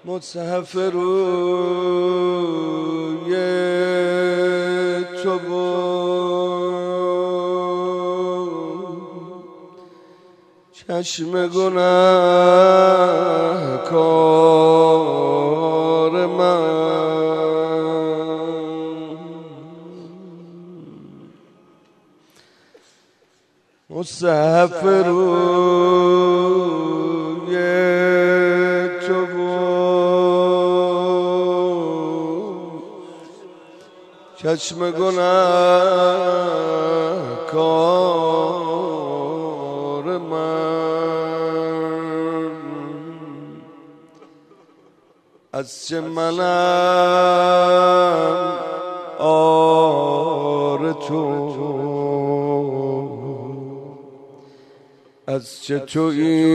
مصحف روی تو چشم گناهکار من، مصحف روی تو چشم گناهکار من، از چه منم آر تو، از چه تویی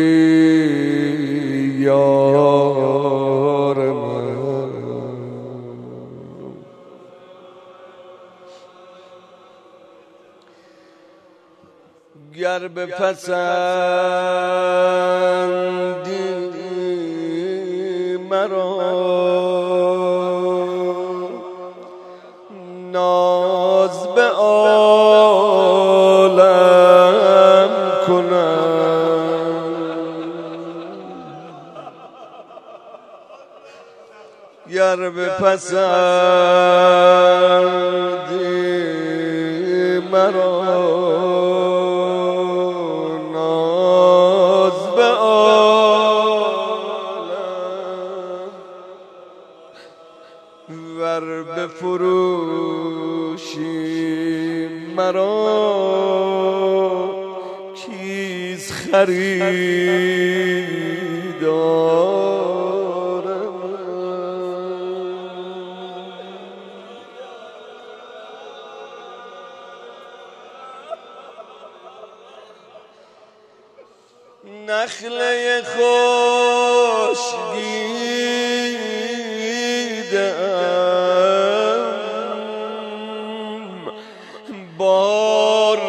یار من. گر بپسندی مرا ناز به عالم کنم، گر بپسندی مرا ناز به عالم ور بفروشی مرا کیست خریدار نخله خشکیده‌ام بار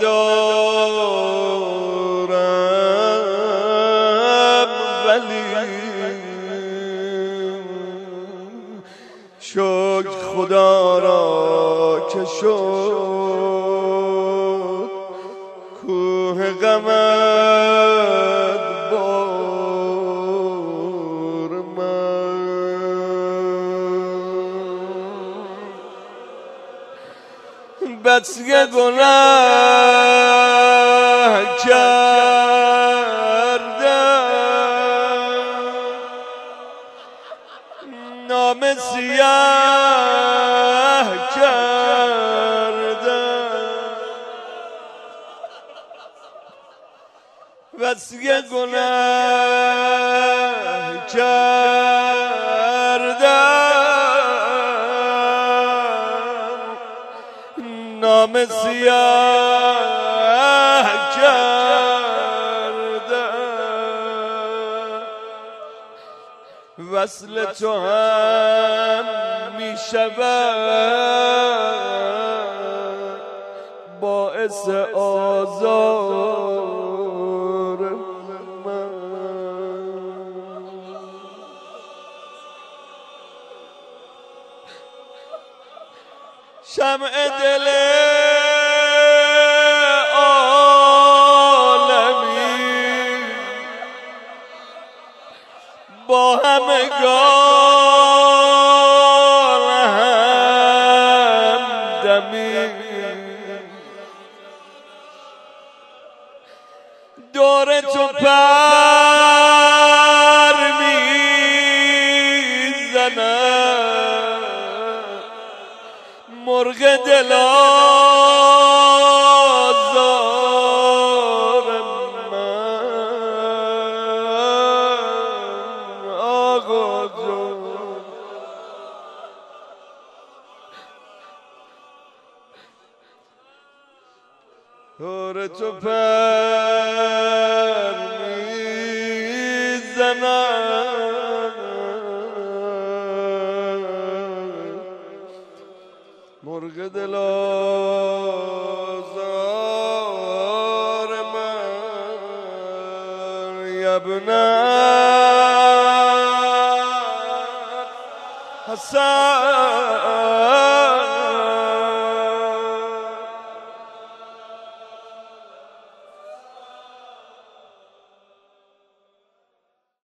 ندارم، ولی شکر خدا را که شد کوه غمت بار من. بسیه گناه کردم نامه سیاه کردم، بسیه گناه کردم نامه سیاه کردم، وصل تو هم می شود باعث آزار من. شمع دل عالمی با همگان همدمی دور تو پر میزنم، مرغ دل آزار من، آقا جان دور تو پر میزنم، مرغ دل آزار من. یبنه سر